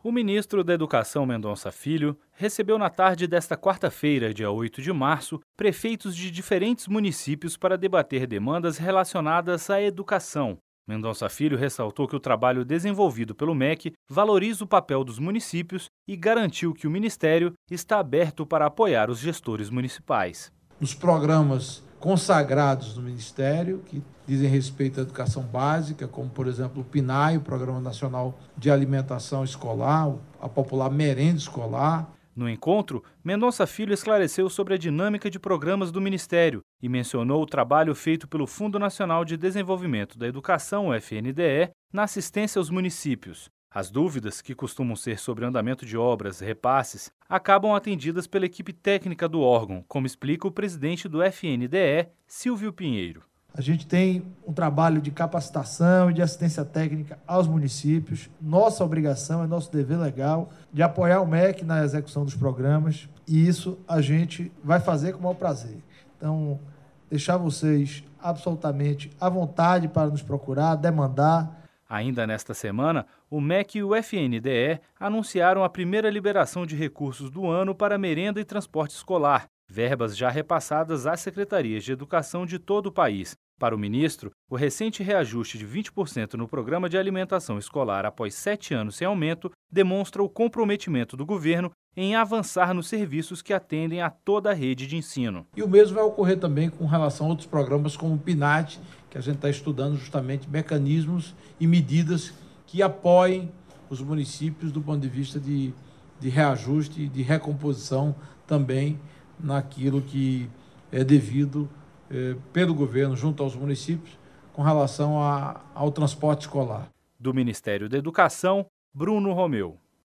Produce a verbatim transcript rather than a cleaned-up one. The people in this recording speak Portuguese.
O ministro da Educação, Mendonça Filho, recebeu na tarde desta quarta-feira, dia oito de março, prefeitos de diferentes municípios para debater demandas relacionadas à educação. Mendonça Filho ressaltou que o trabalho desenvolvido pelo M E C valoriza o papel dos municípios e garantiu que o Ministério está aberto para apoiar os gestores municipais. Os programas consagrados do Ministério, que dizem respeito à educação básica, como, por exemplo, o PNAE, o Programa Nacional de Alimentação Escolar, a popular merenda escolar. No encontro, Mendonça Filho esclareceu sobre a dinâmica de programas do Ministério e mencionou o trabalho feito pelo Fundo Nacional de Desenvolvimento da Educação, o F N D E, na assistência aos municípios. As dúvidas, que costumam ser sobre andamento de obras e repasses, acabam atendidas pela equipe técnica do órgão, como explica o presidente do F N D E, Silvio Pinheiro. A gente tem um trabalho de capacitação e de assistência técnica aos municípios. Nossa obrigação, é nosso dever legal de apoiar o M E C na execução dos programas, e isso a gente vai fazer com o maior prazer. Então, deixar vocês absolutamente à vontade para nos procurar, demandar. Ainda nesta semana, o M E C e o F N D E anunciaram a primeira liberação de recursos do ano para merenda e transporte escolar, verbas já repassadas às secretarias de educação de todo o país. Para o ministro, o recente reajuste de vinte por cento no programa de alimentação escolar após sete anos sem aumento demonstra o comprometimento do governo em avançar nos serviços que atendem a toda a rede de ensino. E o mesmo vai ocorrer também com relação a outros programas como o PNAT, que a gente está estudando justamente mecanismos e medidas que apoiem os municípios do ponto de vista de, de reajuste e de recomposição também naquilo que é devido eh, pelo governo junto aos municípios com relação a, ao transporte escolar. Do Ministério da Educação, Bruno Romeu.